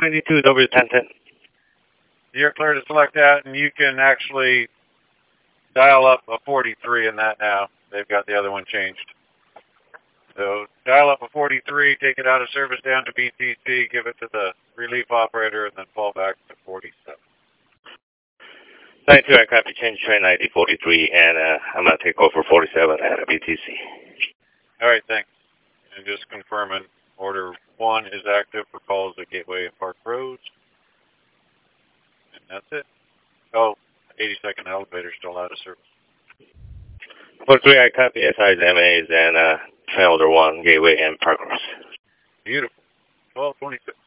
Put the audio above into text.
22 W1010. You're clear to select that, and you can actually dial up a 43 in that now. They've got the other one changed. So dial up a 43, take it out of service down to BTC, give it to the relief operator, and then fall back to 47. 92, I copy, change train ID 43, and I'm going to take over 47 at BTC. All right, thanks. And just confirming, order 1 is active for calls at Gateway and Park Roads. And that's it. Oh, 82nd elevator still out of service. 43, I copy, SI's MAs, and train order 1, Gateway and Park Roads. Beautiful. 1226.